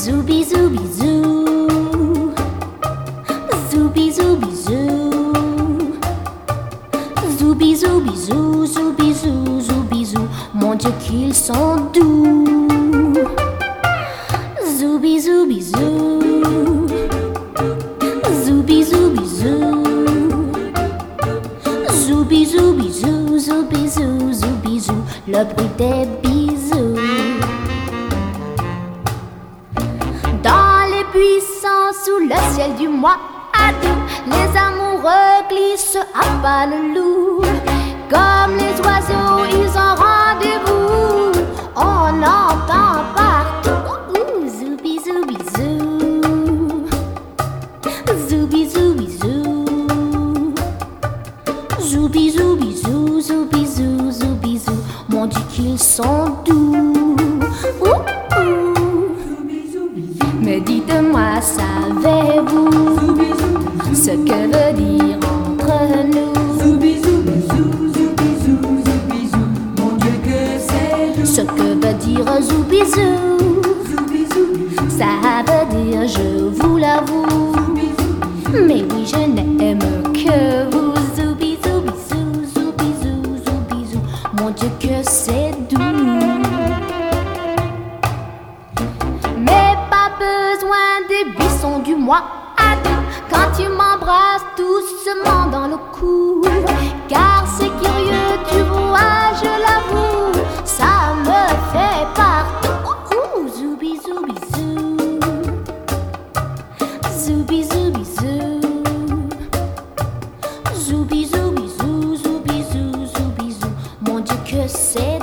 Zoubi zoubi zou, zoubi zoubi zou, zoubi zoubi zou, zoubi zou, zoubi zou. Mon Dieu qu'ils sont doux. Zoubi zoubi zou, zoubi zoubi zou, zoubi zoubi zou, zoubi zou, zoubi zou. Le bruit des bisous. Dans les buissons, sous le ciel du mois d'août, les amoureux glissent à pas le loup. Comme les oiseaux, ils ont rendez-vous. On entend partout zoubi zoubi zou, zoubi zoubi zou, zoubi zoubi zou, zoubi zou, zoubi zou. Mon Dieu qu'ils sont doux. Mais dites-moi, savez-vous ce que veut dire entre nous? Mon Dieu que c'est doux. Ce que veut dire zoubizou, ça veut dire je vous l'avoue. Mais oui, je n'aime que vous. Zoubizou, bisou, zoubizou, zoubizou. Mon Dieu que c'est doux. Mais pas besoin des buissons du mois d'août quand tu m'embrasses doucement dans le cou. Car c'est curieux, tu vois, je l'avoue, ça me fait partout. Zoubi zoubi zou, zoubi zoubi zou, zoubi zoubi zou, zoubi zou, zoubi zou. Mon Dieu que c'est